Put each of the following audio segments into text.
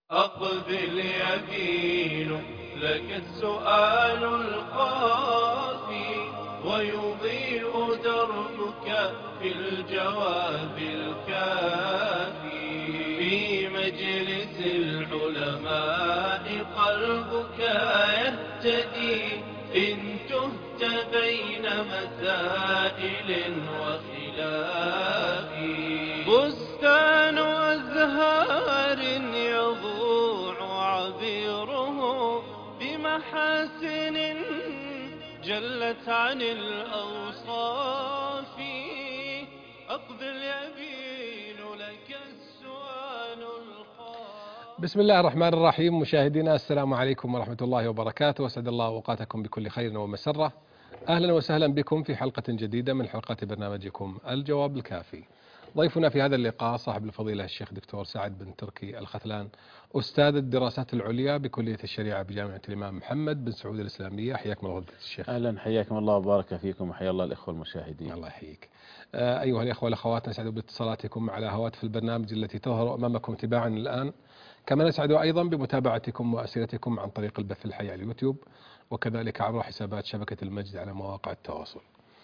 أقبل يمين لك السؤال الخافي، ويضيء دربك في الجواب الكافي. في مجلس العلماء قلبك يهتدي، إن تهت بين مسائل وخلاف. بستان أزهار يضوع عبيره بمحاسن جلت عن الأوصاف. أقبل يبين لك السؤال الخاف. بسم الله الرحمن الرحيم. مشاهدينا السلام عليكم ورحمة الله وبركاته، وسعد الله أوقاتكم بكل خير ومسرة. أهلا وسهلا بكم في حلقة جديدة من حلقات برنامجكم الجواب الكافي. ضيفنا في هذا اللقاء صاحب الفضيلة الشيخ دكتور سعد بن تركي الختلان، أستاذ الدراسات العليا بكلية الشريعة بجامعة الإمام محمد بن سعود الإسلامية. حياكم الله الشيخ. أهلا، حياكم الله وبارك فيكم، وحيا الله الإخوة المشاهدين. الله يحييك. أيها الإخوة والأخوات، نسعد باتصالاتكم على هواتف البرنامج التي تظهر أمامكم تباعا الآن، كما نسعد أيضا بمتابعتكم وأسئلتكم عن طريق البث الحي على اليوتيوب، وكذلك عبر حسابات شبكة المجد على مواقع التواصل.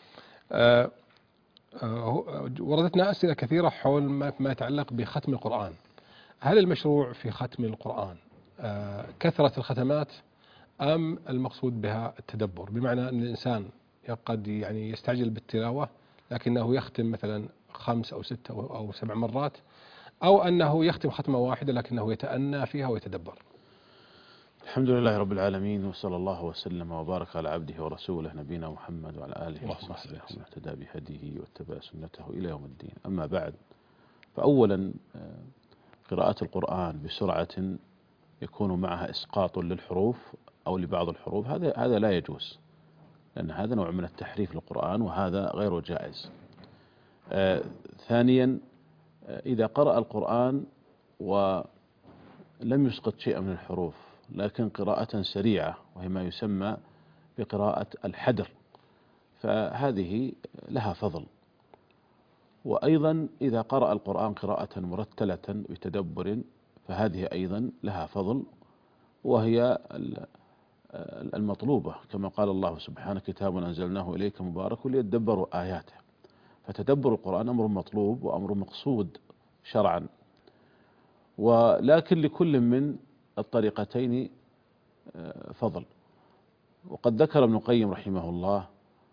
وردتنا أسئلة كثيرة حول ما يتعلق بختم القرآن. هل المشروع في ختم القرآن كثرة الختمات، أم المقصود بها التدبر؟ بمعنى أن الإنسان قد يستعجل بالتلاوة لكنه يختم مثلا 5 أو 6 أو 7 مرات، أو أنه يختم ختمة واحدة لكنه يتأنى فيها ويتدبر. الحمد لله رب العالمين، وصلى الله وسلم وبارك على عبده ورسوله نبينا محمد وعلى آله وصحبه ومن اهتدى بهديه واتبع سنته إلى يوم الدين. أما بعد، فأولا قراءة القرآن بسرعة يكون معها إسقاط للحروف أو لبعض الحروف، هذا لا يجوز، لأن هذا نوع من التحريف للقرآن، وهذا غير جائز. ثانيا، إذا قرأ القرآن ولم يسقط شيئا من الحروف لكن قراءة سريعة، وهي ما يسمى بقراءة الحدر، فهذه لها فضل. وأيضا إذا قرأ القرآن قراءة مرتلة بتدبر، فهذه أيضا لها فضل، وهي المطلوبة، كما قال الله سبحانه: كتاب أنزلناه إليك مبارك ليدبروا آياته. فتدبر القرآن أمر مطلوب وأمر مقصود شرعا، ولكن لكل من الطريقتين فضل. وقد ذكر ابن القيم رحمه الله،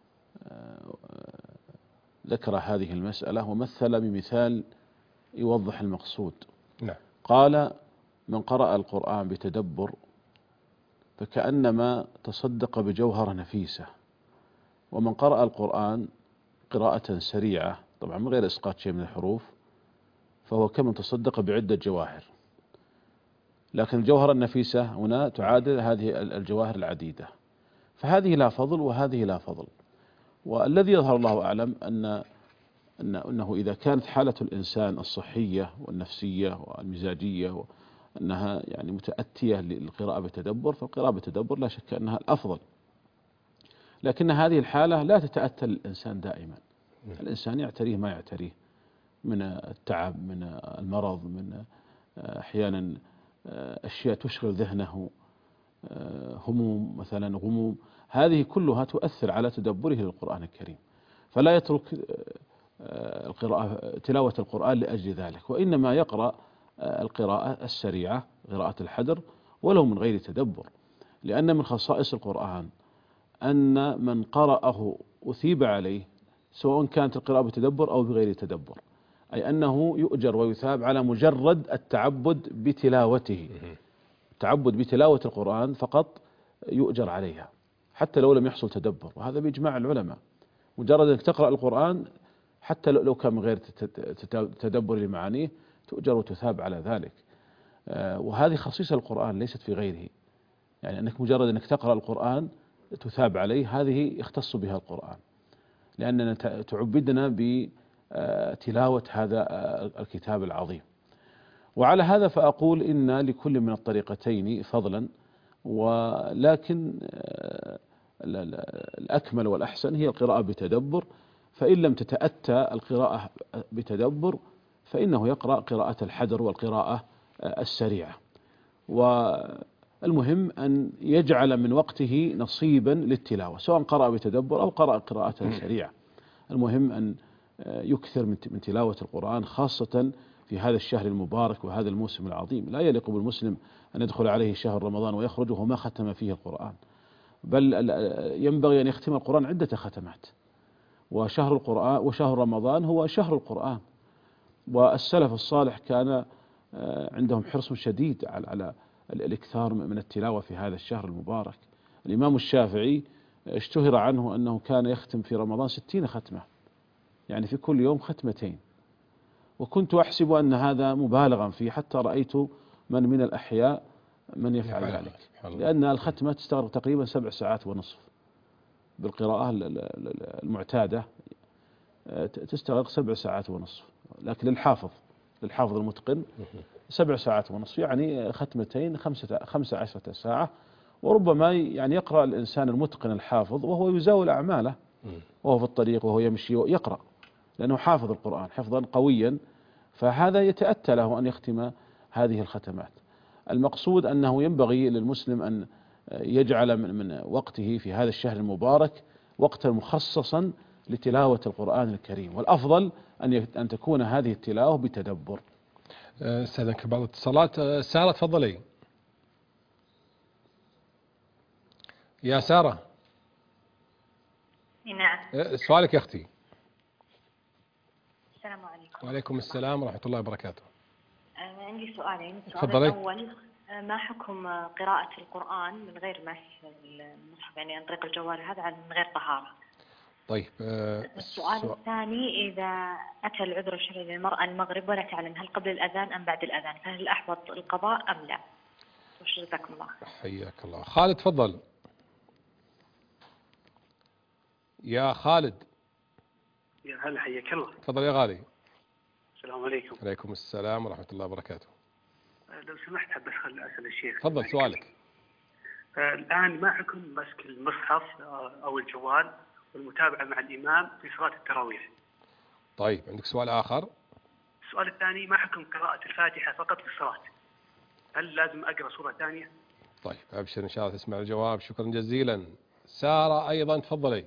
ذكر هذه المسألة ومثل بمثال يوضح المقصود. نعم. قال: من قرأ القرآن بتدبر فكأنما تصدق بجوهرة نفيسة، ومن قرأ القرآن قراءة سريعة، طبعا من غير إسقاط شيء من الحروف، فهو كمن تصدق بعدة جواهر، لكن الجوهرة النفيسة هنا تعادل هذه الجواهر العديدة، فهذه لا فضل وهذه لا فضل. والذي يظهر الله أعلم أنه إذا كانت حالة الإنسان الصحية والنفسية والمزاجية أنها متأتية للقراءة بتدبر، فالقراءة بتدبر لا شك أنها الأفضل، لكن هذه الحالة لا تتأتى للإنسان دائما. الإنسان يعتريه ما يعتريه من التعب، من المرض، من أحيانا أشياء تشغل ذهنه، هموم مثلا، غموم، هذه كلها تؤثر على تدبره للقرآن الكريم، فلا يترك تلاوة القرآن لأجل ذلك، وإنما يقرأ القراءة السريعة، قراءة الحدر، ولو من غير تدبر، لأن من خصائص القرآن أن من قرأه أثيب عليه، سواء كانت القراءة بتدبر أو بغير تدبر، أي أنه يؤجر ويثاب على مجرد التعبد بتلاوته. التعبد بتلاوة القرآن فقط يؤجر عليها، حتى لو لم يحصل تدبر، وهذا بإجماع العلماء. مجرد أنك تقرأ القرآن حتى لو كان من غير تدبر لمعانيه تؤجر وتثاب على ذلك. وهذه خصيصة القرآن ليست في غيره، يعني أنك مجرد أنك تقرأ القرآن تثاب عليه، هذه يختص بها القرآن، لأننا تعبدنا بتلاوة هذا الكتاب العظيم. وعلى هذا فأقول إن لكل من الطريقتين فضلا، ولكن الأكمل والأحسن هي القراءة بتدبر، فإن لم تتأتى القراءة بتدبر فإنه يقرأ قراءة الحدر والقراءة السريعة. والمهم أن يجعل من وقته نصيبا للتلاوة، سواء قرأ بتدبر أو قرأ قراءة سريعة. المهم أن يكثر من تلاوة القرآن، خاصة في هذا الشهر المبارك وهذا الموسم العظيم. لا يليق بالمسلم أن يدخل عليه شهر رمضان ويخرج وهو ما ختم فيه القرآن، بل ينبغي أن يختم القرآن عدة ختمات. وشهر رمضان هو شهر القرآن، والسلف الصالح كان عندهم حرص شديد على الإكثار من التلاوة في هذا الشهر المبارك. الإمام الشافعي اشتهر عنه أنه كان يختم في رمضان 60 ختمة، يعني في كل يوم ختمتين، وكنت أحسب أن هذا مبالغا فيه، حتى رأيت من الأحياء من يفعل ذلك، لأن الختمة تستغرق تقريبا 7 ساعات ونصف، بالقراءة المعتادة تستغرق 7 ساعات ونصف، لكن للحافظ المتقن 7 ساعات ونصف، يعني ختمتين 15 ساعة. وربما يعني يقرأ الإنسان المتقن الحافظ وهو يزاول أعماله، وهو في الطريق وهو يمشي يقرأ، لأنه حافظ القرآن حفظا قويا، فهذا يتأتى له أن يختم هذه الختمات. المقصود أنه ينبغي للمسلم أن يجعل من وقته في هذا الشهر المبارك وقتا مخصصا لتلاوة القرآن الكريم، والأفضل أن تكون هذه التلاوة بتدبر. استاذنك بعض الاتصالات. سارة تفضلي. يا سارة. نعم. سؤالك يا أختي. السلام عليكم. وعليكم السلام ورحمة الله وبركاته. عندي سؤالين. تفضلي. السؤال الأول، ما حكم قراءة القرآن من غير مس المصحف، يعني عن طريق الجوال هذا من غير طهارة؟ طيب. السؤال الثاني، إذا أتى العذر الشرعي للمرأة المغرب ولا تعلم هل قبل الأذان أم بعد الأذان، فهل الأحوط القضاء أم لا؟ وجزاكم الله. حياك الله. خالد تفضل. يا خالد. يا هلا، حياك الله. تفضل يا غالي. السلام عليكم. عليكم السلام ورحمة الله وبركاته. لو سمحت حاب أسأل الشيخ. تفضل سؤالك. الآن ما حكم مسك المصحف أو الجوال والمتابعة مع الإمام في صلاة التراويح؟ طيب، عندك سؤال آخر؟ السؤال الثاني، ما حكم قراءة الفاتحة فقط في الصلاة؟ هل لازم أقرأ سورة ثانية؟ طيب، أبشر إن شاء الله تسمع الجواب. شكرا جزيلا. سارة أيضا تفضلي.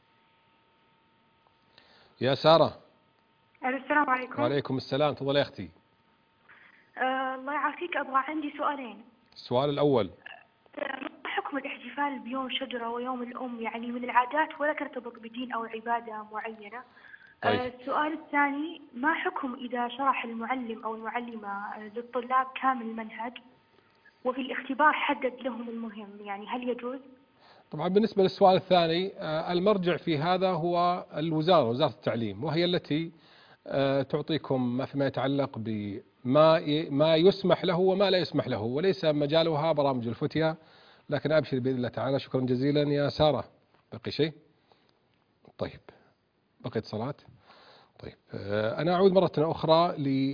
يا سارة. السلام عليكم. وعليكم السلام. تفضلي يا أختي. الله يعافيك، أبغى عندي سؤالين. السؤال الأول، ما حكم الاحتفال بيوم شجرة ويوم الأم، يعني من العادات ولا ترتبط بدين أو عبادة معينة؟ طيب. السؤال الثاني، ما حكم إذا شرح المعلم أو المعلمة للطلاب كامل المنهج وفي الاختبار حدد لهم المهم، يعني هل يجوز؟ طبعا بالنسبة للسؤال الثاني، المرجع في هذا هو وزارة التعليم، وهي التي تعطيكم فيما يتعلق بما يسمح له وما لا يسمح له، وليس مجالها برامج الفتية. لكن أبشر بإذن الله تعالى. شكرا جزيلا يا سارة. بقي شيء؟ طيب، بقيت صلاة. طيب، أنا أعود مرة أخرى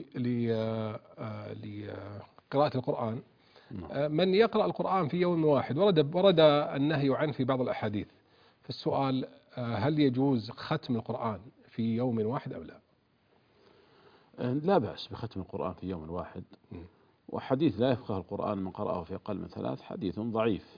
لقراءة القرآن. من يقرأ القرآن في يوم واحد، ورد النهي عنه في بعض الأحاديث. فالسؤال، هل يجوز ختم القرآن في يوم واحد أو لا؟ لا بأس بختم القرآن في يوم واحد. وحديث لا يفقه القرآن من قرأه في أقل من 3 حديث ضعيف،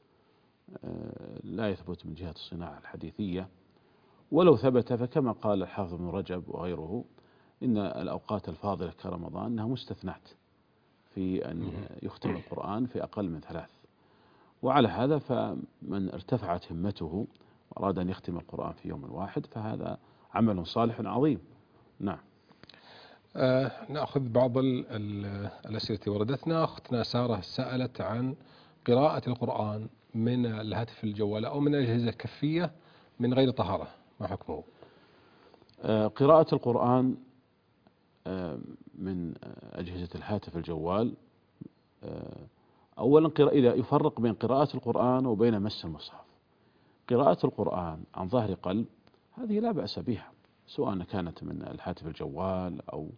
لا يثبت من جهة الصناعة الحديثية. ولو ثبت فكما قال الحافظ ابن رجب وغيره، إن الأوقات الفاضلة كرمضان أنها مستثنات في أن يختم القرآن في أقل من 3. وعلى هذا فمن ارتفعت همته وأراد أن يختم القرآن في يوم واحد فهذا عمل صالح عظيم. نعم. نأخذ بعض الأسئلة التي وردتنا. أختنا سارة سألت عن قراءة القرآن من الهاتف الجوال أو من الأجهزة الكفية من غير طهارة، ما حكمه؟ قراءة القرآن من أجهزة الهاتف الجوال، أولا إذا يفرق بين قراءة القرآن وبين مس المصحف. قراءة القرآن عن ظهر قلب هذه لا بأس بها، سواء كانت من الهاتف الجوال أو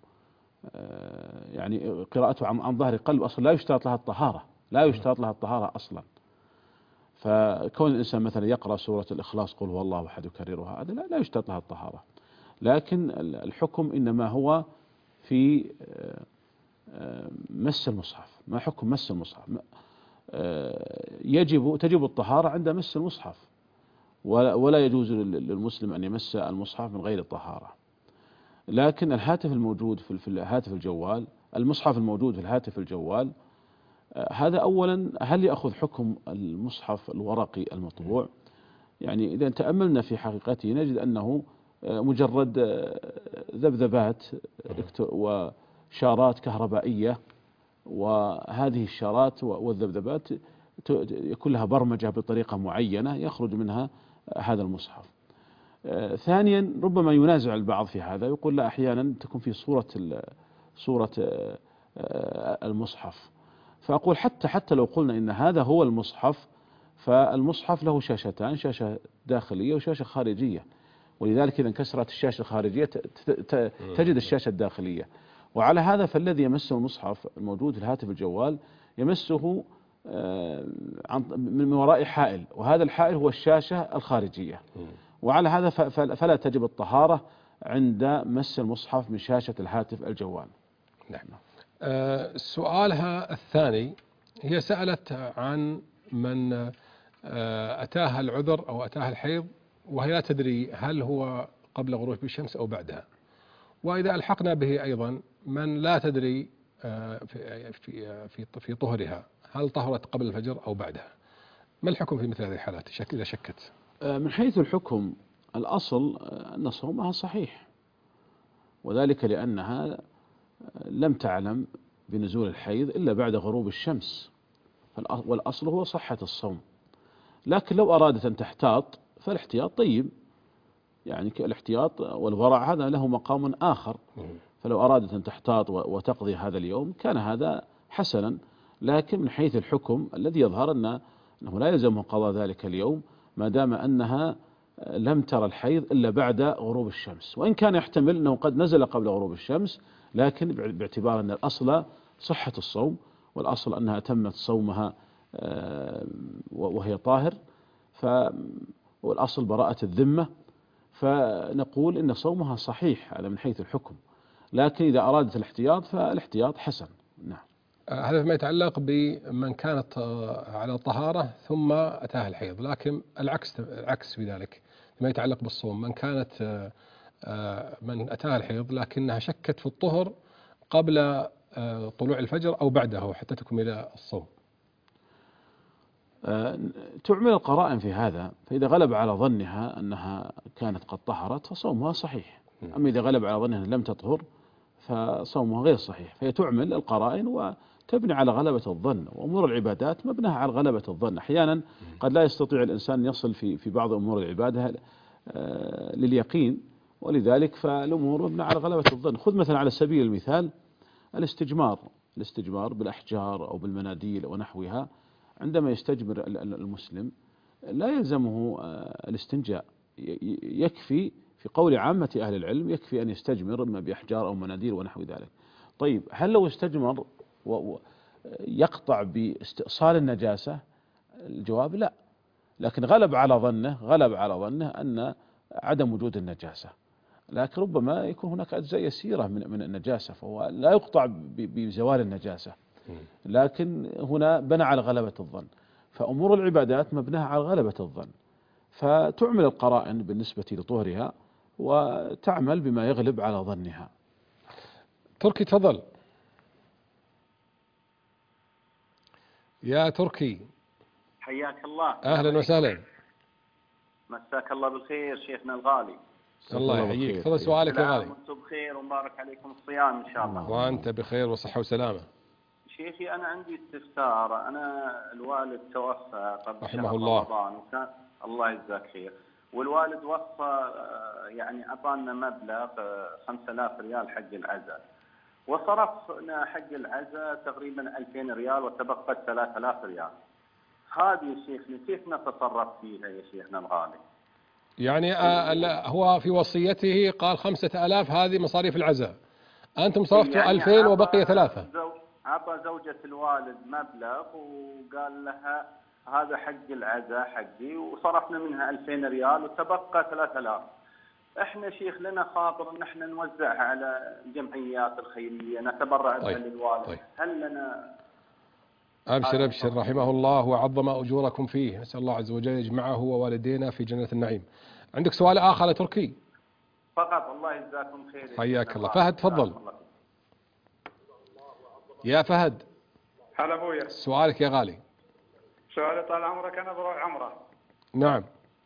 يعني قراءته عن ظهر قلب أصلا لا يشترط لها الطهارة أصلا. فكون الإنسان مثلا يقرأ سورة الإخلاص قل هو الله أحد يكررها، هذا لا يشترط لها الطهارة. لكن الحكم إنما هو في مس المصحف، ما حكم مس المصحف؟ تجب الطهارة عند مس المصحف، ولا يجوز للمسلم أن يمس المصحف من غير الطهارة. لكن الهاتف الموجود في الهاتف الجوال، المصحف الموجود في الهاتف الجوال، هذا أولا هل يأخذ حكم المصحف الورقي المطبوع؟ يعني إذا تأملنا في حقيقته نجد أنه مجرد ذبذبات وشارات كهربائية، وهذه الشارات والذبذبات يكون لها برمجة بطريقة معينة يخرج منها هذا المصحف. ثانيا ربما ينازع البعض في هذا، يقول لا، أحيانا تكون في صورة المصحف. فأقول حتى لو قلنا إن هذا هو المصحف، فالمصحف له شاشتان، شاشة داخلية وشاشة خارجية، ولذلك إذا انكسرت الشاشة الخارجية تجد الشاشة الداخلية. وعلى هذا فالذي يمسه المصحف الموجود في الهاتف الجوال يمسه من وراء حائل، وهذا الحائل هو الشاشة الخارجية. وعلى هذا فلا تجب الطهارة عند مس المصحف من شاشة الهاتف الجوال. نعم. سؤالها الثاني، هي سألت عن من أتاها العذر أو أتاها الحيض وهي لا تدري هل هو قبل غروب الشمس أو بعدها، وإذا ألحقنا به أيضا من لا تدري في طهرها هل طهرت قبل الفجر أو بعدها، ما الحكم في مثل هذه الحالات إذا شكت؟ من حيث الحكم الأصل أن صومها صحيح، وذلك لأنها لم تعلم بنزول الحيض إلا بعد غروب الشمس، والأصل هو صحة الصوم. لكن لو أرادت أن تحتاط فالاحتياط طيب، يعني الاحتياط والورع هذا له مقام آخر، فلو أرادت أن تحتاط وتقضي هذا اليوم كان هذا حسنا. لكن من حيث الحكم الذي يظهر أنه لا يلزمه قضاء ذلك اليوم ما دام أنها لم ترى الحيض إلا بعد غروب الشمس، وإن كان يحتمل أنه قد نزل قبل غروب الشمس، لكن باعتبار أن الأصل صحة الصوم، والأصل أنها تمت صومها وهي طاهر، والأصل براءة الذمة، فنقول إن صومها صحيح هذا من حيث الحكم. لكن إذا أرادت الاحتياط فالاحتياط حسن. نعم. هذا فيما يتعلق بمن كانت على طهارة ثم أتاها الحيض، لكن العكس في ذلك فيما يتعلق بالصوم، من أتاها الحيض لكنها شكت في الطهر قبل طلوع الفجر أو بعده حتى تكمل الصوم. تعمل القرائن في هذا، فإذا غلب على ظنها أنها كانت قد طهرت فصومها صحيح، أما إذا غلب على ظنها لم تطهر فصومها غير صحيح، فهي تعمل القرائن وتبني على غلبة الظن. وأمور العبادات مبناها على غلبة الظن، أحيانا قد لا يستطيع الإنسان يصل في بعض أمور العبادة لليقين، ولذلك فالأمور مبنى على غلبة الظن. خذ مثلا على سبيل المثال الاستجمار بالأحجار أو بالمناديل ونحوها، عندما يستجمر المسلم لا يلزمه الاستنجاء، يكفي في قول عامة أهل العلم يكفي أن يستجمر إما بأحجار أو مناديل ونحو ذلك. طيب هل لو استجمر يقطع باستئصال النجاسة؟ الجواب لا، لكن غلب على ظنه أن عدم وجود النجاسة، لكن ربما يكون هناك أجزاء يسيرة من النجاسة، فهو لا يقطع بزوال النجاسة، لكن هنا بنى على غلبة الظن. فأمور العبادات مبناها على غلبة الظن، فتعمل القرائن بالنسبة لطهرها وتعمل بما يغلب على ظنها. تركي تفضل. يا تركي حياك الله. أهلا وسهلا. مساك الله بالخير شيخنا الغالي. الله يحييك. تفضل سؤالك يا غالي. وانتم بخير ومبارك عليكم الصيام إن شاء الله. وأنت بخير وصحة وسلامة. شيخي أنا عندي استفسار. أنا الوالد توفى قبل رحمه الله. رمضان، وكان الله يجزاك خير، والوالد وصى يعني أعطانا مبلغ 5000 ريال حق العزاء، وصرفنا حق العزاء تقريبا 2000 ريال وتبقت 3000 ريال. هذه يا شيخنا كيف نتصرف فيها يا شيخنا الغالي؟ يعني هو في وصيته قال 5000 هذه مصاريف العزاء، أنتم صرفتوا يعني 2000 وبقي 3. أعطى زوجة الوالد مبلغ وقال لها هذا حق العزاء حقي، وصرفنا منها 2000 ريال وتبقى 3000. احنا شيخ لنا خاطر ان احنا نوزعها على الجمعيات الخيريه، نتبرع بها للوالد. طيب. هل لنا؟ أبشر أبشر رحمه الله وعظم أجوركم فيه، نسأل الله عز وجل يجمعه ووالدينا في جنة النعيم. عندك سؤال آخر يا تركي؟ فقط. الله يجزاكم خير. حياك الله. فهد تفضل. يا فهد. هلا ابويا. سؤالك يا غالي. سؤالي طال عمرك، انا بروح عمره. نعم.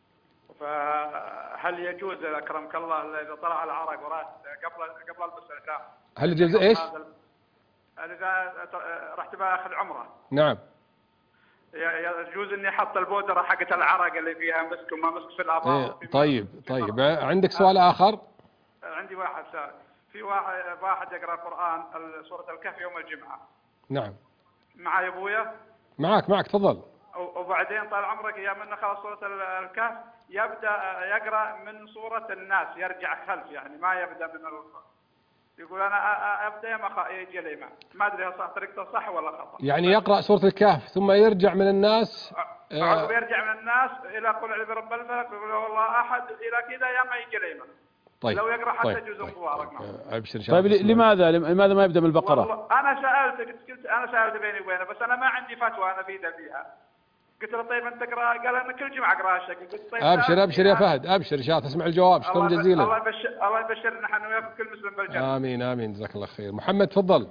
فهل يجوز اكرمك الله اذا طلع العرق وراس قبل البس الحزام؟ هل يجوز ايش؟ اذا رحت باخذ عمره. نعم. يجوز اني احط البودره حقت العرق اللي فيها مسك وما مسك في الاباط. طيب عندك سؤال اخر؟ عندي واحد سؤال. في واحد يقرا القران سوره الكهف يوم الجمعه. نعم. معي ابويا؟ معك تفضل. وبعدين طال عمرك يا من خلص سوره الكهف يبدا يقرا من سوره الناس، يرجع خلف، يعني ما يبدا من يقول انا ابدا ما يجي الامام. ما ادري هل طريقته صح ولا خطا. يعني يقرا سوره الكهف ثم يرجع من الناس. يرجع من الناس الى قل اعوذ برب الفلق وقل هو الله احد الى كذا يا ما يجي الامام. طيب. لو يقرا حتى جزء مبارك. طيب لماذا ما يبدا من البقره؟ انا سالت بيني وبينه، بس انا ما عندي فتوى انا فيها. قلت له طيب انت تقرا؟ قال انا كل جمعه اقرا هالشكل. قلت طيب ابشر يا فهد، ابشر ان شاء الله تسمع الجواب. شكرا جزيلا. الله يبشرنا نحن وياك كل مسلم بالجنه. امين جزاك الله خير. محمد تفضل.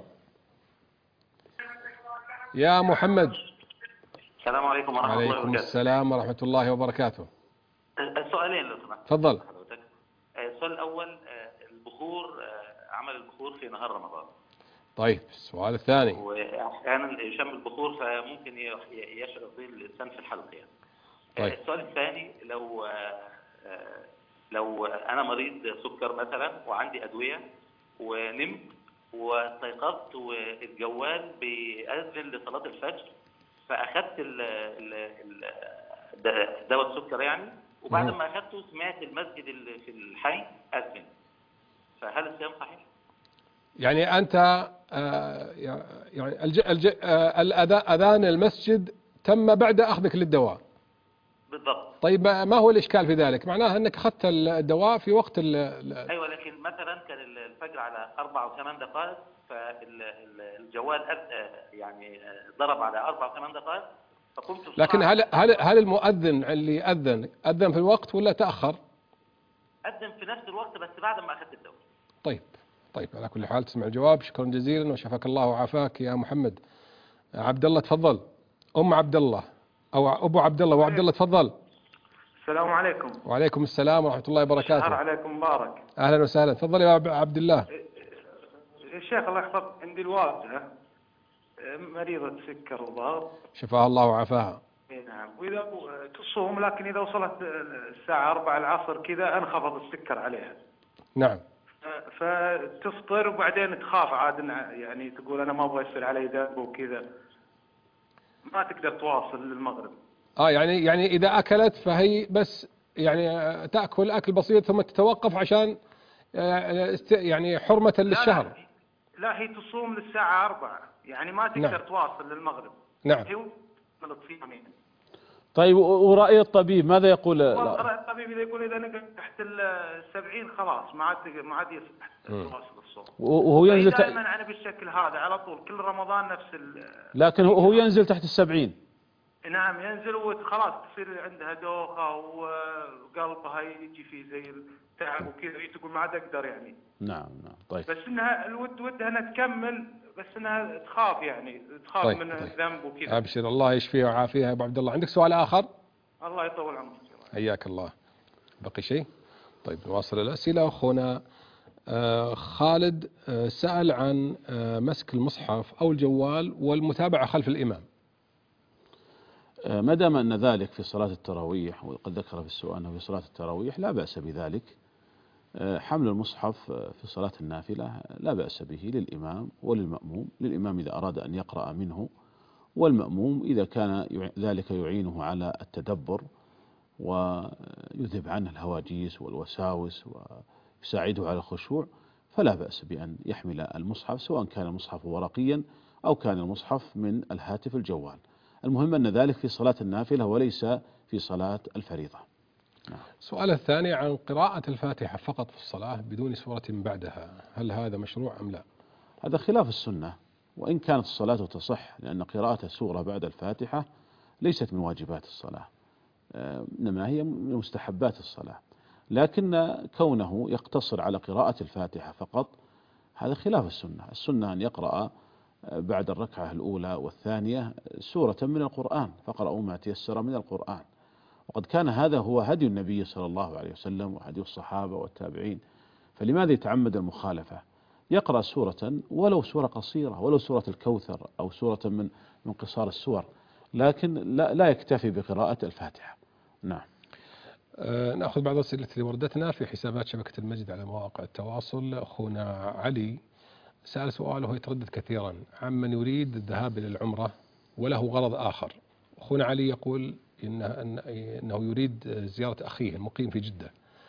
يا محمد. السلام عليكم ورحمه الله وبركاته. وعليكم السلام ورحمه الله وبركاته. سؤالين لو سمحت. تفضل. السؤال الاول، البخور، عمل البخور في نهار رمضان. طيب السؤال الثاني. واحيانا يشم البخور فممكن يشعر به الانسان في الحلق يعني. طيب. السؤال الثاني، لو انا مريض سكر مثلا وعندي ادويه ونمت واستيقظت والجوال بيأذن لصلاه الفجر، فاخذت دواء السكر يعني، وبعد ما اخذته سمعت المسجد اللي في الحي اذن، فهل الصيام صحيح؟ يعني أنت يعني أذان المسجد تم بعد أخذك للدواء. بالضبط. طيب ما هو الإشكال في ذلك؟ معناها أنك أخذت الدواء في وقت أيوة، لكن مثلا كان الفجر على 4 أو 8 دقائق، فالجوال يعني ضرب على 4 أو 8 دقائق، فقمت. لكن هل المؤذن اللي أذن في الوقت ولا تأخر؟ أذن في نفس الوقت بس بعد ما أخذت الدواء. طيب على كل حال تسمع الجواب. شكرا جزيلا وشفاك الله وعافاك يا محمد. عبد الله تفضل. أم عبد الله أو أبو عبد الله وعبد الله تفضل. السلام عليكم. وعليكم السلام ورحمة الله وبركاته. شهر عليكم مبارك. أهلا وسهلا. تفضل يا عبد الله. يا شيخ الله يحفظك، عندي الوالدة مريضة سكر وضغط. شفاها الله وعافاها. نعم. وإذا تصوم، لكن إذا وصلت الساعة 4 العصر كذا انخفض السكر عليها. نعم. فتفطر وبعدين تخاف عاد، يعني تقول أنا ما أبغى يصير علي ذنب وكذا، ما تقدر تواصل للمغرب. يعني إذا أكلت فهي بس يعني تأكل أكل بسيط ثم تتوقف عشان يعني حرمة للشهر. لا هي تصوم للساعة 4، يعني ما تقدر نعم. تواصل للمغرب. نعم. هي الصيام يعني. طيب ورأي الطبيب ماذا يقول؟ رأي الطبيب إذا يقول إذا نقل تحت 70 خلاص ما عاد يواصل الصوم. وهو ينزل دائما أنا بالشكل هذا على طول كل رمضان نفس لكن هو ينزل تحت 70. نعم ينزل وخلاص تصير عندها دوخة وقلبها يجي فيه زي التعب وكذا، تقول ما عاد أقدر يعني. نعم. طيب. بس إنها ودها أنها تكمل، بس إنها تخاف يعني تخاف طيب. من الذنب وكذا. أبشر الله يشفيها ويعافيها يا أبو عبد الله. عندك سؤال آخر؟ الله يطول عمرك. حياك الله. بقي شيء؟ طيب نواصل الأسئلة. أخونا خالد سأل عن مسك المصحف أو الجوال والمتابعة خلف الإمام. ما دام أن ذلك في صلاة التراويح، وقد ذكر في السؤال أنه في صلاة التراويح لا بأس بذلك. حمل المصحف في صلاة النافلة لا بأس به للإمام وللمأموم. للإمام إذا أراد أن يقرأ منه، والمأموم إذا كان ذلك يعينه على التدبر ويذهب عنه الهواجيس والوساوس ويساعده على الخشوع، فلا بأس بأن يحمل المصحف، سواء كان المصحف ورقيا أو كان المصحف من الهاتف الجوال. المهم أن ذلك في صلاة النافلة وليس في صلاة الفريضة. السؤال الثاني عن قراءة الفاتحة فقط في الصلاة بدون سورة بعدها، هل هذا مشروع أم لا؟ هذا خلاف السنة، وإن كانت الصلاة تصح، لأن قراءة سورة بعد الفاتحة ليست من واجبات الصلاة، إنما هي من مستحبات الصلاة، لكن كونه يقتصر على قراءة الفاتحة فقط هذا خلاف السنة. السنة أن يقرأ بعد الركعة الأولى والثانية سورة من القرآن، فقرأوا ما تيسر من القرآن، وقد كان هذا هو هدي النبي صلى الله عليه وسلم وهدي الصحابة والتابعين، فلماذا يتعمد المخالفة؟ يقرأ سورة ولو سورة قصيرة، ولو سورة الكوثر أو سورة من قصار السور، لكن لا يكتفي بقراءة الفاتحة. نعم. نأخذ بعض الأسئلة التي وردتنا في حسابات شبكة المسجد على مواقع التواصل. أخونا علي سأل سؤال وهو يتردد كثيرا عمن يريد الذهاب إلى العمرة وله غرض آخر. أخونا علي يقول إنه يريد زيارة أخيه المقيم في جدة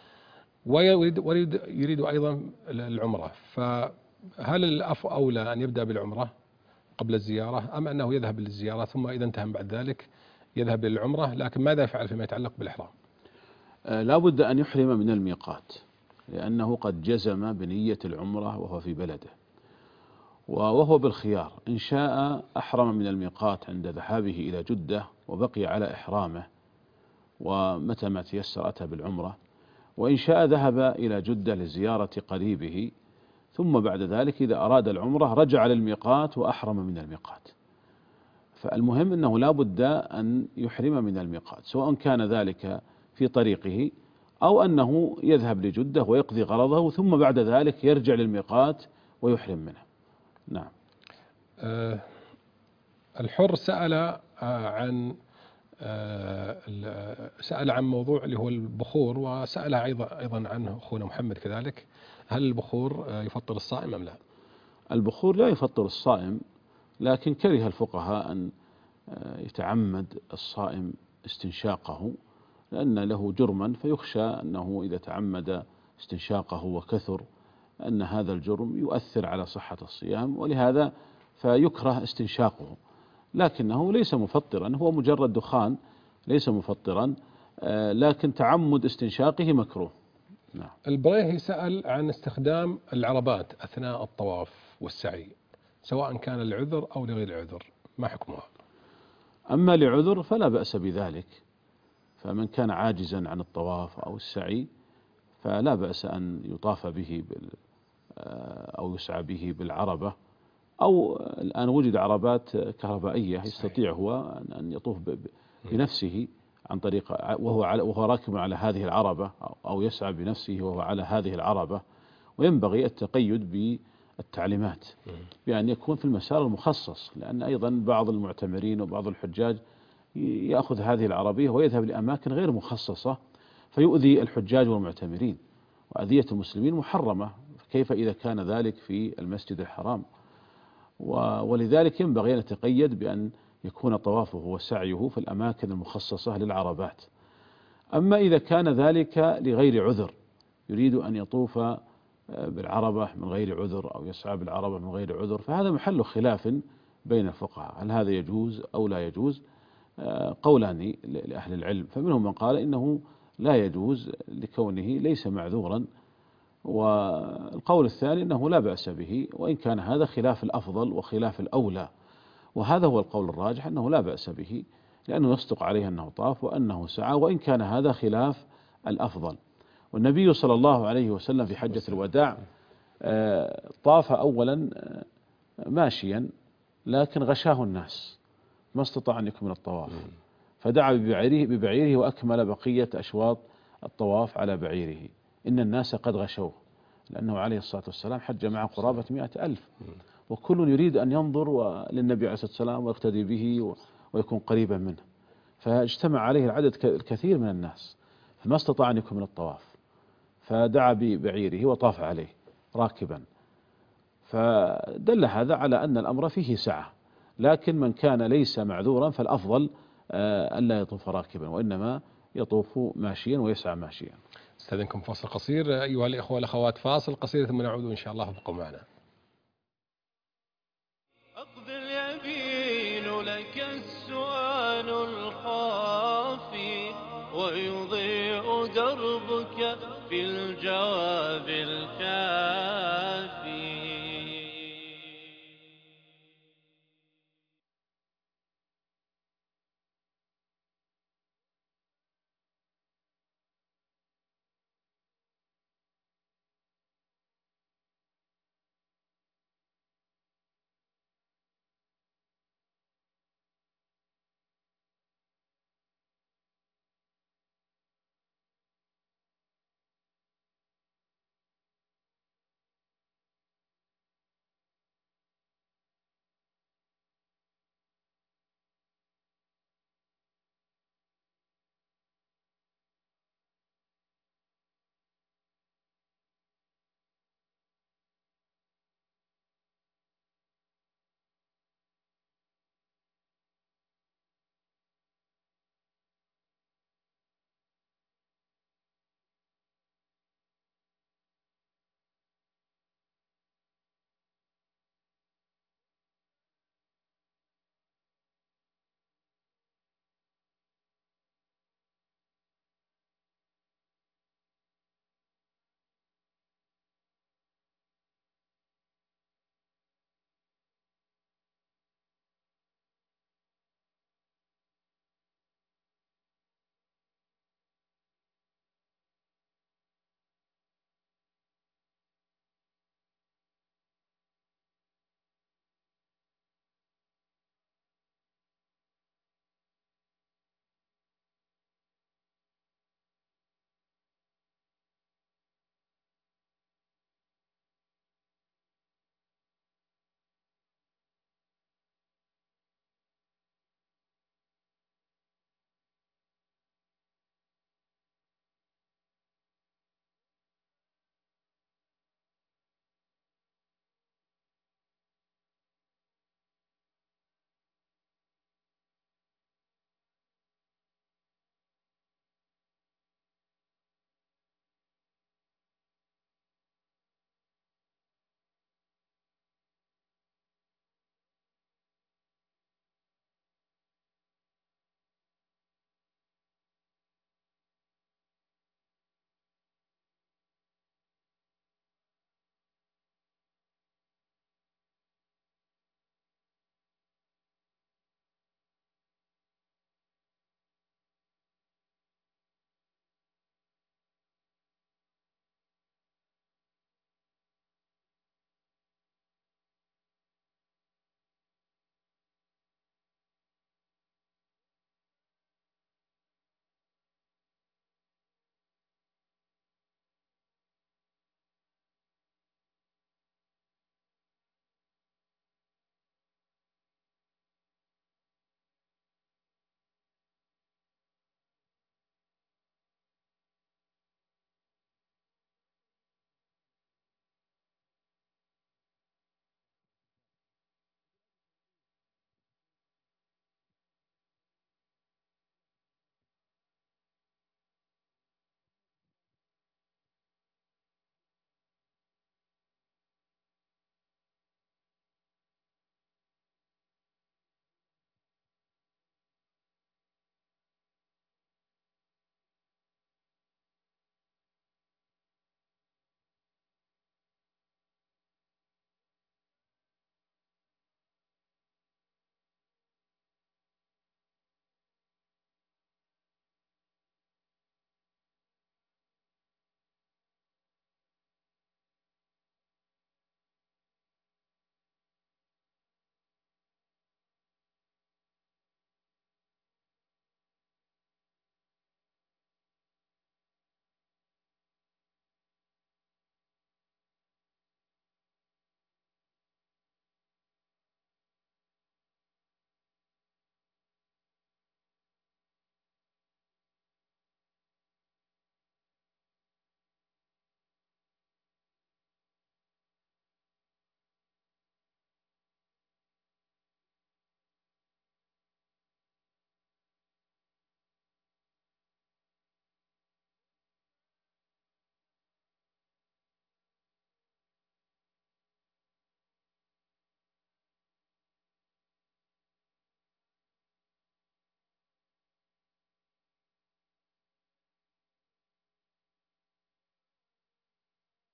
ويريد أيضا العمرة، فهل الأولى أن يبدأ بالعمرة قبل الزيارة أم أنه يذهب للزيارة ثم إذا انتهى بعد ذلك يذهب للعمرة؟ لكن ماذا يفعل فيما يتعلق بالإحرام؟ لا بد أن يحرم من الميقات، لأنه قد جزم بنية العمرة وهو في بلده، وهو بالخيار، إن شاء أحرم من الميقات عند ذهابه إلى جدة وبقي على إحرامه ومتى ما تيسر أتى بالعمرة، وإن شاء ذهب إلى جدة لزيارة قريبه ثم بعد ذلك إذا أراد العمرة رجع للميقات وأحرم من الميقات. فالمهم أنه لا بد أن يحرم من الميقات، سواء كان ذلك في طريقه أو أنه يذهب لجدة ويقضي غرضه ثم بعد ذلك يرجع للميقات ويحرم منه. نعم. الحر سأل عن موضوع اللي هو البخور، وسأل أيضا عنه أخونا محمد كذلك، هل البخور يفطر الصائم أم لا؟ البخور لا يفطر الصائم، لكن كره الفقهاء أن يتعمد الصائم استنشاقه لأن له جرما، فيخشى أنه إذا تعمد استنشاقه وكثر أن هذا الجرم يؤثر على صحة الصيام، ولهذا فيكره استنشاقه، لكنه ليس مفطرا، هو مجرد دخان ليس مفطرا، لكن تعمد استنشاقه مكروه. نعم. البريهي سأل عن استخدام العربات أثناء الطواف والسعي سواء كان لعذر أو لغير عذر، ما حكمها؟ أما لعذر فلا بأس بذلك، فمن كان عاجزا عن الطواف أو السعي فلا بأس أن يطاف به أو يسعى به بالعربة، أو الآن وجد عربات كهربائية يستطيع هو أن يطوف بنفسه عن طريق وهو راكب على هذه العربة، أو يسعى بنفسه وهو على هذه العربة. وينبغي التقيد بالتعليمات بأن يكون في المسار المخصص، لأن أيضا بعض المعتمرين وبعض الحجاج يأخذ هذه العربية ويذهب لأماكن غير مخصصة فيؤذي الحجاج والمعتمرين، وأذية المسلمين محرمة، كيف إذا كان ذلك في المسجد الحرام؟ ولذلك ينبغي أن يتقيد بأن يكون طوافه وسعيه في الأماكن المخصصة للعربات. أما إذا كان ذلك لغير عذر، يريد أن يطوف بالعربة من غير عذر أو يسعى بالعربة من غير عذر، فهذا محل خلاف بين الفقهاء، هل هذا يجوز أو لا يجوز؟ قولان لأهل العلم، فمنهم من قال إنه لا يجوز لكونه ليس معذورا، والقول الثاني أنه لا بأس به، وإن كان هذا خلاف الأفضل وخلاف الأولى، وهذا هو القول الراجح أنه لا بأس به، لأنه يصدق عليه أنه طاف وأنه سعى، وإن كان هذا خلاف الأفضل. والنبي صلى الله عليه وسلم في حجة الوداع طاف أولا ماشيا، لكن غشاه الناس ما استطاع أن يكمل الطواف، فدعا ببعيره وأكمل بقية أشواط الطواف على بعيره. إن الناس قد غشوه، لأنه عليه الصلاة والسلام حج مع قرابة 100,000، وكل يريد أن ينظر للنبي عليه الصلاة والسلام ويقتدي به ويكون قريبا منه، فاجتمع عليه العدد الكثير من الناس، فما استطاع أن يكمل الطواف، فدعا ببعيره وطاف عليه راكبا، فدل هذا على أن الأمر فيه سعة. لكن من كان ليس معذورا فالأفضل ألا يطوف راكبا، وإنما يطوف ماشيا ويسعى ماشيا. استاذنكم فاصل قصير أيها الإخوة والأخوات، فاصل قصير ثم نعود إن شاء الله، ابقوا معنا. أقبل يبين لك السؤال الخافي ويضيء دربك في الجواب الكافي.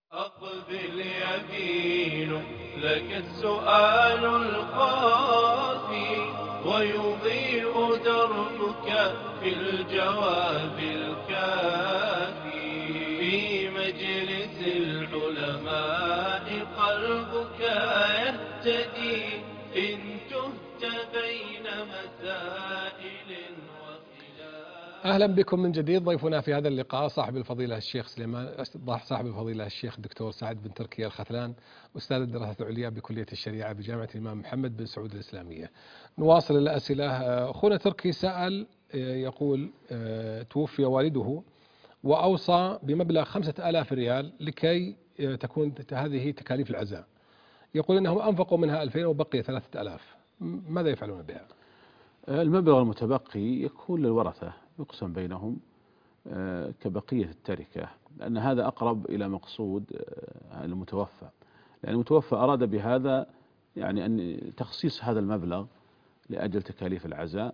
أقبل يمين لك السؤال الخافي ويضيء دربك في الجواب الكافي في مجلس العلماء قلبك يهتدي إن تهت بين مسائل وخلاف. أهلا بكم من جديد. ضيفنا في هذا اللقاء صاحب الفضيلة الشيخ سليمان، صاحب الفضيلة الشيخ الدكتور سعد بن تركي الختلان، أستاذ الدراسات العليا بكلية الشريعة بجامعة الإمام محمد بن سعود الإسلامية. نواصل الأسئلة. أخونا تركي سأل يقول توفي والده وأوصى بمبلغ 5000 ريال لكي تكون هذه تكاليف العزاء. يقول إنهم أنفقوا منها 2000 وبقي 3000، ماذا يفعلون بها؟ المبلغ المتبقي يكون للورثة يقسم بينهم كبقية التركة، لأن هذا أقرب إلى مقصود المتوفى، لأن المتوفى أراد بهذا يعني أن تخصيص هذا المبلغ لأجل تكاليف العزاء،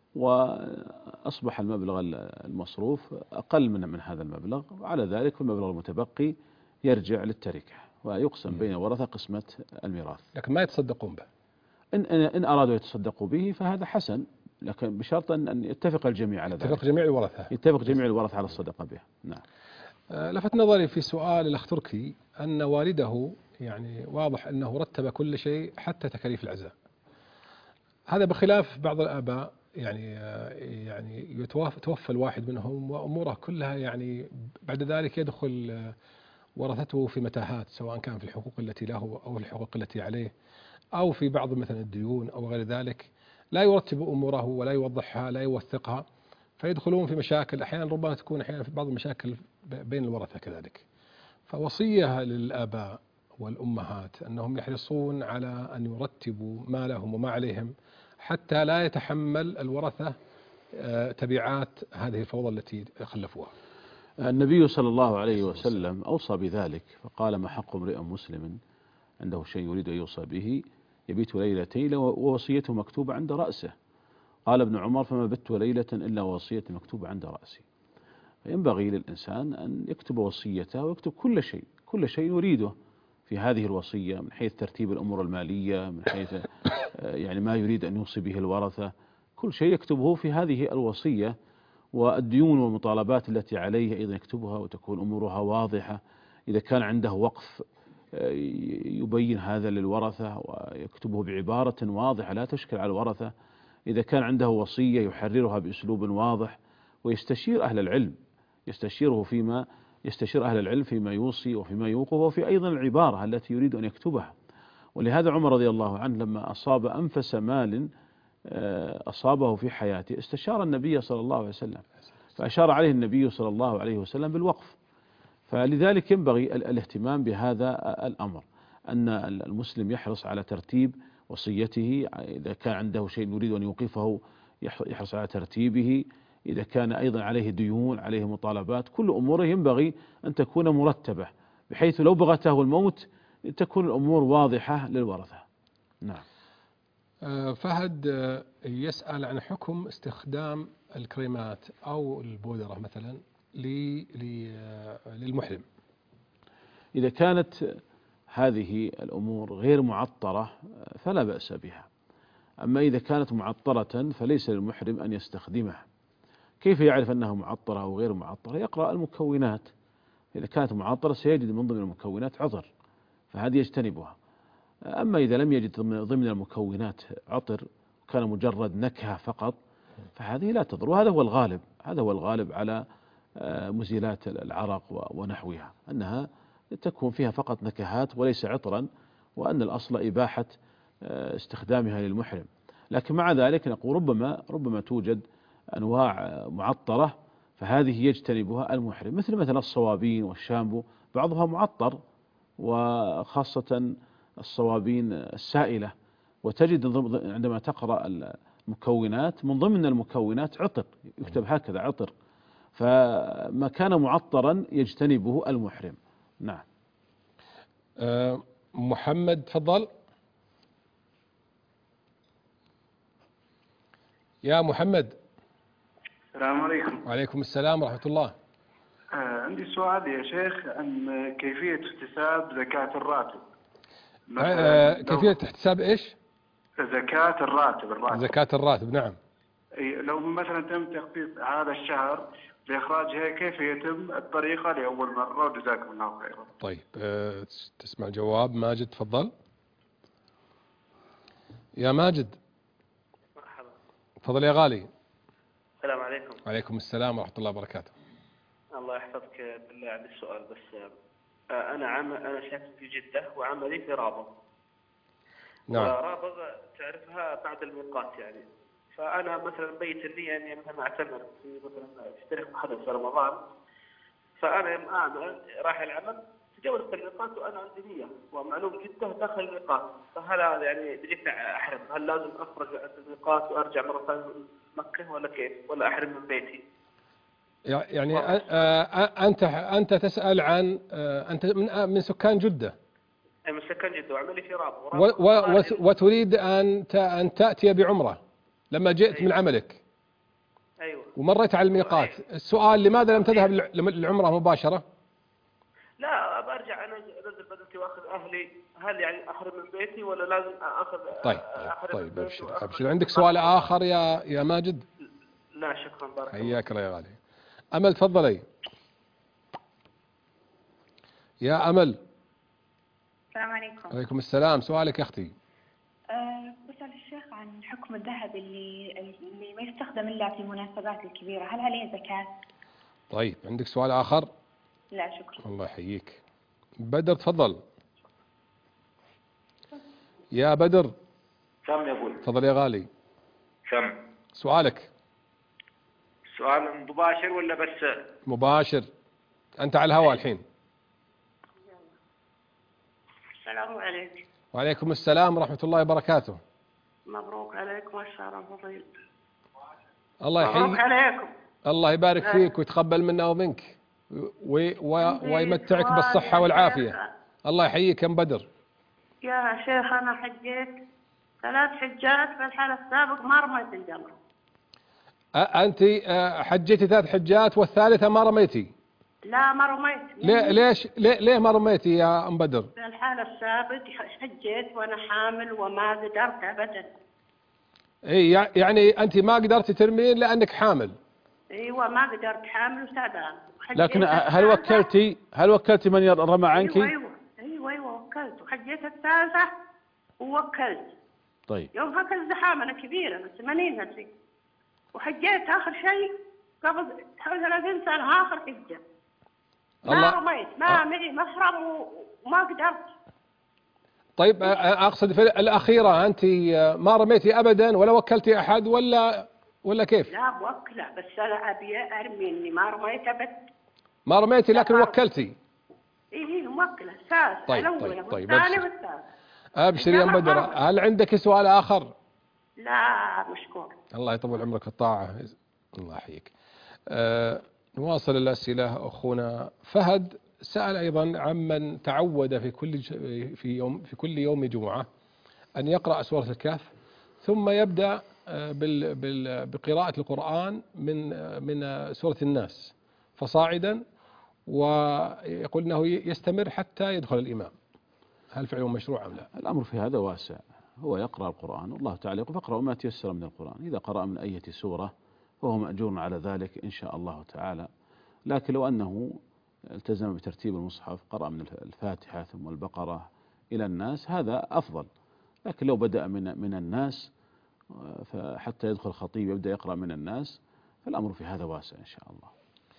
وأصبح المبلغ المصروف أقل من هذا المبلغ، وعلى ذلك المبلغ المتبقي يرجع للتركة ويقسم بين الورثة قسمة الميراث. لكن ما يتصدقون به. إن أرادوا يتصدقوا به فهذا حسن، لكن بشرط أن يتفق الجميع على ذلك. يتفق جميع الورثة. يتفق جميع الورثة على الصدقة به. نعم. لفت نظري في سؤال الأخ تركي أن والده يعني واضح أنه رتب كل شيء حتى تكاليف العزاء. هذا بخلاف بعض الآباء، يعني توفى الواحد منهم وأموره كلها يعني بعد ذلك يدخل ورثته في متاهات، سواء كان في الحقوق التي له أو الحقوق التي عليه أو في بعض مثلا الديون أو غير ذلك. لا يرتب أموره ولا يوضحها، لا يوثقها، فيدخلون في مشاكل أحيانا ربما تكون أحيانا في بعض المشاكل بين الورثة كذلك. فوصية للآباء والأمهات أنهم يحرصون على أن يرتبوا ما لهم وما عليهم حتى لا يتحمل الورثة تبعات هذه الفوضى التي خلفوها. النبي صلى الله عليه وسلم أوصى بذلك فقال: ما حق امرئ مسلم عنده شيء يريد أن يوصى به يبيت ليلتين ووصيته مكتوبة عند رأسه. قال ابن عمر: فما بت ليلة إلا وصية مكتوبة عند رأسي. فينبغي للإنسان أن يكتب وصيته ويكتب كل شيء يريده في هذه الوصية، من حيث ترتيب الأمور المالية، من حيث يعني ما يريد أن يوصي به الورثة، كل شيء يكتبه في هذه الوصية. والديون والمطالبات التي عليه أيضا يكتبها وتكون أمورها واضحة. إذا كان عنده وقف يبين هذا للورثة ويكتبه بعبارة واضحة لا تشكل على الورثة. إذا كان عنده وصية يحررها بأسلوب واضح، ويستشير أهل العلم، يستشير أهل العلم فيما يوصي وفيما يوقف وفي أيضا العبارة التي يريد أن يكتبها. ولهذا عمر رضي الله عنه لما أصاب أنفس مال أصابه في حياته استشار النبي صلى الله عليه وسلم، فأشار عليه النبي صلى الله عليه وسلم بالوقف. فلذلك ينبغي الاهتمام بهذا الأمر، أن المسلم يحرص على ترتيب وصيته. إذا كان عنده شيء يريد أن يوقفه يحرص على ترتيبه. إذا كان أيضا عليه ديون، عليه مطالبات، كل أموره ينبغي أن تكون مرتبة، بحيث لو بغته الموت تكون الأمور واضحة للورثة. نعم. فهد يسأل عن حكم استخدام الكريمات أو البودرة مثلا للمحرم. إذا كانت هذه الأمور غير معطرة فلا بأس بها، أما إذا كانت معطرة فليس للمحرم أن يستخدمها. كيف يعرف أنها معطرة أو غير معطرة؟ يقرأ المكونات، إذا كانت معطرة سيجد من ضمن المكونات عطر فهذه يجتنبها. أما إذا لم يجد ضمن المكونات عطر كان مجرد نكهة فقط فهذه لا تضر. وهذا هو الغالب على مزيلات العرق ونحوها، أنها تكون فيها فقط نكهات وليس عطرا، وأن الأصل إباحة استخدامها للمحرم. لكن مع ذلك نقول ربما توجد أنواع معطرة فهذه يجتنبها المحرم، مثلا الصوابين والشامبو بعضها معطر، وخاصة الصوابين السائلة، وتجد عندما تقرأ المكونات من ضمن المكونات عطر، يكتب هكذا عطر، فما كان معطرا يجتنبه المحرم. نعم. محمد تفضل. يا محمد. السلام عليكم. وعليكم السلام ورحمة الله. عندي سؤال يا شيخ عن كيفية احتساب زكاة الراتب. كيفية احتساب ايش؟ زكاة الراتب. زكاة الراتب، نعم. لو مثلا تم تخصيص هذا الشهر لإخراجها، كيف يتم الطريقة لأول مرة؟ وجزاكم الله خيرا. طيب، تسمع الجواب. ماجد تفضل. يا ماجد. مرحبا. تفضل يا غالي. السلام عليكم. وعليكم السلام ورحمة الله وبركاته. الله يحفظك. بالله عندي السؤال بس. أنا ساكن في جدة وعملي في رابغ. نعم. ورابغ تعرفها بعد الميقات يعني. فأنا مثلا بيت النية إني مثلا أعتمر في مثلا في تاريخ محدد في رمضان. فأنا يوم أعمل رايح العمل تجاوزت الميقات وأنا عندي نية ومعلوم جدة داخل الميقات. فهل هذا يعني بجيت أحرم؟ هل لازم أخرج عند الميقات وأرجع مرة ثانية مكة ولا كيف؟ ولا أحرم من بيتي؟ يعني أنت تسأل عن أنت من سكان جدة. أي من سكان جدة وعملي في رابغ. وتريد أن تأتي بعمرة لما جئت أيوة. من عملك. أيوة. ومريت على الميقات. أيوة. السؤال: لماذا لم تذهب للعمرة مباشرة؟ لا برجع أنا أنزل بدلتي وأخذ أهلي. هل يعني أحرم من بيتي ولا لازم أخذ؟ طيب أبشر. عندك سؤال آخر يا ماجد؟ لا شكرا، بارك الله. حياك الله يا غالي. أمل تفضلي. يا أمل. السلام عليكم. وعليكم السلام. سؤالك يا أختي. بسأل الشيخ عن حكم الذهب اللي ما يستخدم إلا في المناسبات الكبيرة، هل عليه زكاة؟ طيب، عندك سؤال آخر؟ لا شكرا. الله يحييك. بدر تفضل. يا بدر. سام يا أبوي. تفضل يا غالي. سام. سؤالك. سؤال مباشر ولا بس؟ مباشر. أنت على الهواء الحين. السلام عليكم. وعليكم السلام ورحمة الله وبركاته. مبروك عليكم الشهر الفضيل. الله يحييك. مبروك عليكم. الله يبارك فيك ويتقبل منا ومنك ويمتعك بالصحة والعافية. الله يحييك يا ام بدر. يا شيخ أنا حجيت 3 حجات في الحال السابق ما رميت الجمر. أنت حجيتي 3 حجات والثالثة ما رميتي؟ لا ما رميت. ليه ما رميتي يا ام بدر؟ في الحال السابق حجيت وأنا حامل وما قدرت أبدا. يعني أنت ما قدرتي ترمين لأنك حامل؟ ايوه ما قدرت، حامل وتعبان. لكن هل وكلتي من رمى عنك؟ ايوه وكلت، وحجيت الثالثة ووكلت. طيب. يوم هكا الزحام انا كبيرة من 80 هسي، وحجيت اخر شيء قبل 30 سنة اخر حجة. ما رميت، ما معي محرم وما قدرت. طيب اقصد في الاخيرة انت ما رميتي ابدا ولا وكلتي احد ولا كيف؟ لا موكلة، بس أنا أبي أرمي إني ما رميت أبد. ما رميتي لكن وكلتي؟ إيه موكلة ثالث. طيب والثاني والثالث. أبشر يا بدر. هل عندك سؤال آخر؟ لا مشكور. الله يطول عمرك في الطاعة. الله يحييك. نواصل الأسئلة. أخونا فهد سأل أيضا عمن تعود في كل يوم جمعة أن يقرأ سورة الكهف ثم يبدأ بقراءة القرآن من سورة الناس فصاعدا، ويقول أنه يستمر حتى يدخل الإمام. هل فعله مشروع أم لا؟ الأمر في هذا واسع. هو يقرأ القرآن والله تعالى يقول: فاقرأوا ما تيسر من القرآن. إذا قرأ من أي سورة فهو مأجور على ذلك إن شاء الله تعالى. لكن لو أنه التزم بترتيب المصحف، قرأ من الفاتحة ثم البقرة إلى الناس، هذا أفضل. لكن لو بدأ من الناس فحتى يدخل الخطيب يبدأ يقرأ من الناس، فالأمر في هذا واسع إن شاء الله.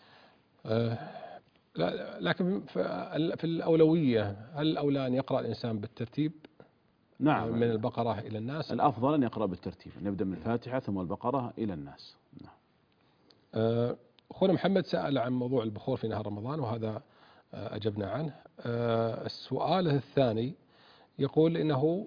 لكن في الأولوية، هل الأولى أن يقرأ الإنسان بالترتيب؟ نعم. من البقرة إلى الناس. الأفضل أن يقرأ بالترتيب، أن يبدأ من الفاتحة ثم البقرة إلى الناس. نعم. أخونا محمد سأل عن موضوع البخور في نهار رمضان، وهذا أجبنا عنه. السؤال الثاني يقول إنه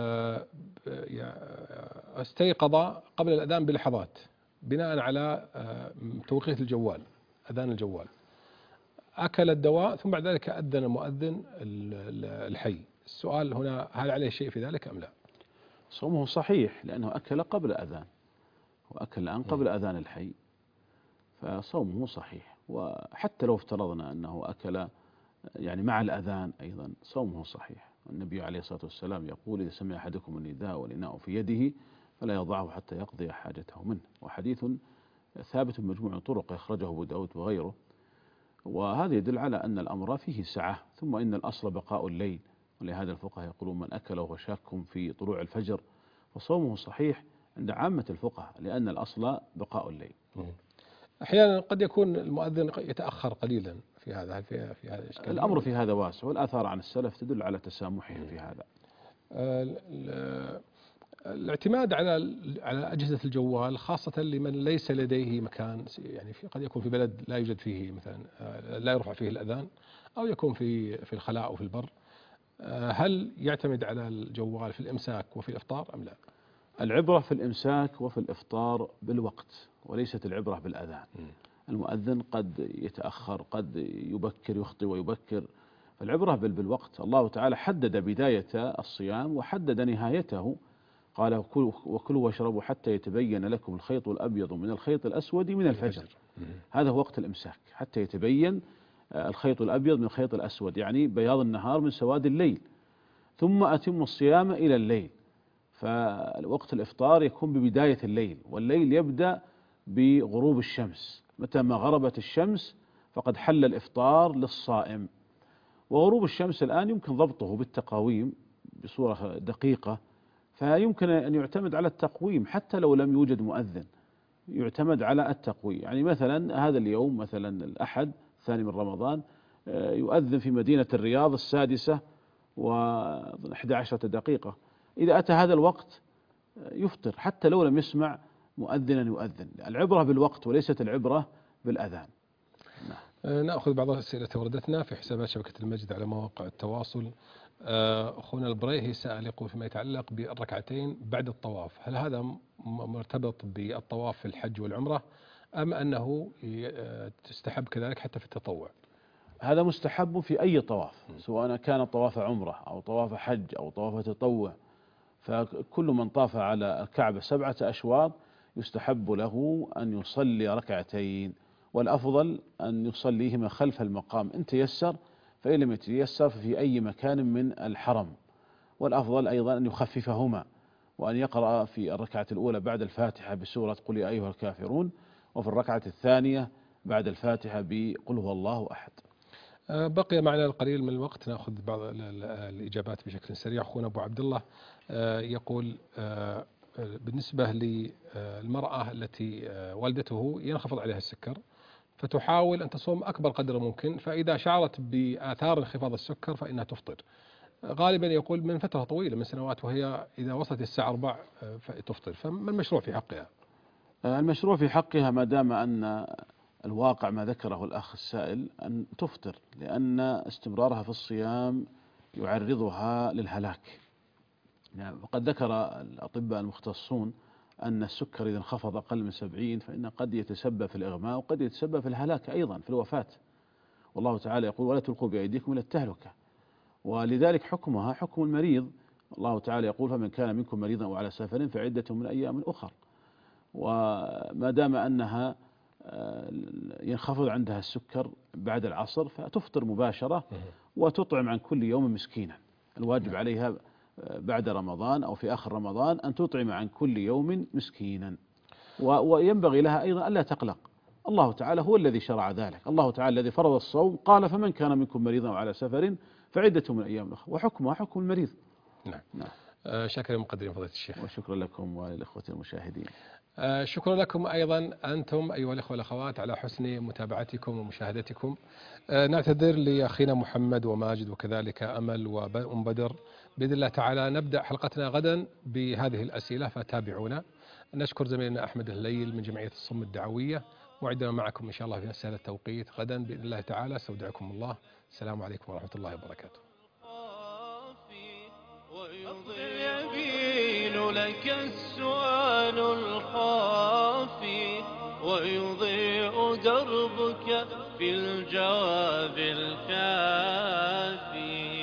استيقظ قبل الأذان بلحظات بناء على توقيت الجوال، أذان الجوال، أكل الدواء ثم بعد ذلك أذن المؤذن الحي. السؤال هنا: هل عليه شيء في ذلك أم لا؟ صومه صحيح لأنه أكل قبل أذان، وأكل الآن قبل أذان الحي، فصومه صحيح. وحتى لو افترضنا أنه أكل يعني مع الأذان أيضا صومه صحيح. النبي عليه الصلاة والسلام يقول: إذا سمع أحدكم النداء والإناء في يده فلا يضعه حتى يقضي حاجته منه. وحديث ثابت بمجموع طرق يخرجه أبو داود وغيره، وهذا يدل على أن الأمر فيه سعة. ثم إن الأصل بقاء الليل، ولهذا الفقهاء يقولون: من أكل وهو شاك في طلوع الفجر فصومه صحيح عند عامة الفقهاء، لأن الأصل بقاء الليل. أحيانا قد يكون المؤذن يتأخر قليلا في هذا، في هذا الإشكال. الأمر في هذا واسع، والآثار عن السلف تدل على تسامحهم في هذا. الاعتماد على أجهزة الجوال خاصة لمن ليس لديه مكان، يعني قد يكون في بلد لا يوجد فيه مثلا لا يرفع فيه الأذان، أو يكون في الخلاء أو في البر، هل يعتمد على الجوال في الإمساك وفي الإفطار أم لا؟ العبرة في الإمساك وفي الإفطار بالوقت، وليست العبرة بالأذان. المؤذن قد يتأخر، قد يبكر، يخطئ ويبكر، فالعبرة بالوقت. الله تعالى حدد بداية الصيام وحدد نهايته، قال: وكلوا واشربوا حتى يتبين لكم الخيط الأبيض من الخيط الأسود من الفجر. هذا هو وقت الإمساك، حتى يتبين الخيط الأبيض من الخيط الأسود، يعني بياض النهار من سواد الليل. ثم أتم الصيام إلى الليل. فوقت الإفطار يكون ببداية الليل، والليل يبدأ بغروب الشمس. متى ما غربت الشمس فقد حل الإفطار للصائم. وغروب الشمس الآن يمكن ضبطه بالتقاويم بصورة دقيقة، فيمكن أن يعتمد على التقويم حتى لو لم يوجد مؤذن، يعتمد على التقويم. يعني مثلا هذا اليوم، مثلا الأحد الثاني من رمضان، يؤذن في مدينة الرياض 6:11. إذا أتى هذا الوقت يفطر حتى لو لم يسمع مؤذنا يؤذن. العبرة بالوقت وليست العبرة بالأذان. نأخذ بعض الأسئلة وردتنا في حسابات شبكة المجد على مواقع التواصل. أخونا البريهي سأل يقول فيما يتعلق بالركعتين بعد الطواف، هل هذا مرتبط بالطواف في الحج والعمرة أم أنه تستحب كذلك حتى في التطوع؟ هذا مستحب في أي طواف، سواء كان طواف عمرة أو طواف حج أو طواف تطوع. فكل من طاف على الكعبة 7 أشواط يستحب له أن يصلي ركعتين، والأفضل أن يصليهما خلف المقام إن تيسر، فإن لم يتيسر ففي أي مكان من الحرم. والأفضل أيضا أن يخففهما، وأن يقرأ في الركعة الأولى بعد الفاتحة بسورة قل يا أيها الكافرون، وفي الركعة الثانية بعد الفاتحة بقل هو الله أحد. بقي معنا القليل من الوقت، نأخذ بعض الإجابات بشكل سريع. أخونا أبو عبد الله يقول بالنسبة للمرأة التي والدته ينخفض عليها السكر، فتحاول أن تصوم أكبر قدر ممكن، فإذا شعرت بآثار انخفاض السكر فإنها تفطر. غالبا يقول من فترة طويلة من سنوات، وهي إذا وصلت الساعة 4 فتفطر، فما المشروع في حقها؟ المشروع في حقها ما دام أن الواقع ما ذكره الأخ السائل أن تفطر، لأن استمرارها في الصيام يعرضها للهلاك. يعني وقد ذكر الأطباء المختصون أن السكر إذا انخفض أقل من 70 فإن قد يتسبب في الإغماء، وقد يتسبب في الهلاك أيضا، في الوفاة. والله تعالى يقول: ولا تلقوا بأيديكم إلى التهلكة. ولذلك حكمها حكم المريض. الله تعالى يقول: فمن كان منكم مريضا أو على سفر فعدة من أيام أخر. وما دام أنها ينخفض عندها السكر بعد العصر فتفطر مباشرة، وتطعم عن كل يوم مسكينا. الواجب عليها بعد رمضان أو في آخر رمضان أن تطعم عن كل يوم مسكينا. وينبغي لها أيضا ألا تقلق، الله تعالى هو الذي شرع ذلك. الله تعالى الذي فرض الصوم قال: فمن كان منكم مريضا أو على سفر فعدة من أيام أخرى، وحكمها حكم المريض. نعم. شكرا مقدرين فضيلة الشيخ. وشكرا لكم وللإخوة المشاهدين. شكرا لكم أيضا أنتم أيها الأخوة والأخوات على حسن متابعتكم ومشاهدتكم. نعتذر لأخينا محمد وماجد وكذلك أمل وأم بدر. بإذن الله تعالى نبدأ حلقتنا غدا بهذه الأسئلة، فتابعونا. نشكر زميلنا أحمد الليل من جمعية الصم الدعوية، وعدنا معكم إن شاء الله في نفس هذا التوقيت غدا بإذن الله تعالى. استودعكم الله، السلام عليكم ورحمة الله وبركاته. يبين لك السؤال الخافي، ويضيء دربك في الجواب الكافي.